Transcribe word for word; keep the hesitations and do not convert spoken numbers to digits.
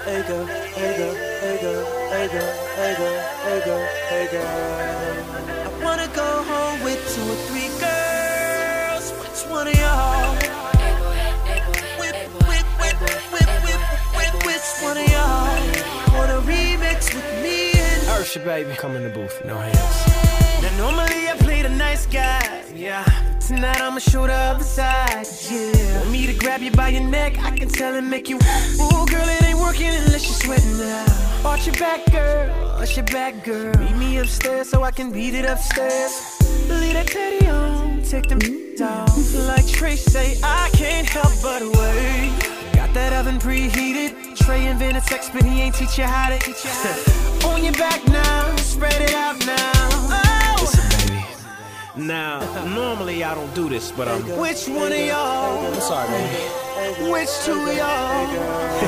hey girl, hey girl, hey girl, hey girl, hey girl, hey girl, hey girl. I wanna go home with two or three girls. Which one of y'all? Whip, whip, whip, whip, whip, whip, which one of y'all wanna remix with me and Ursha, baby, come in the booth, no hands. Now normally I play the nice guy, yeah. Tonight I'ma show the other side, yeah. Want me to grab you by your neck, I can tell and make you. Ooh, girl, it ain't working unless you're sweating now. Arch your back, girl, arch your back, girl. Meet me upstairs so I can beat it upstairs. Leave that teddy on, take them off. Like Trey say, I can't help but wait. Got that oven preheated. Trey invented sex, but he ain't teach you how to eat you how. On your back now, spread it out now. Oh. Listen, baby. Now, normally I don't do this, but um, which one of y'all? I'm sorry, baby. Which two of y'all?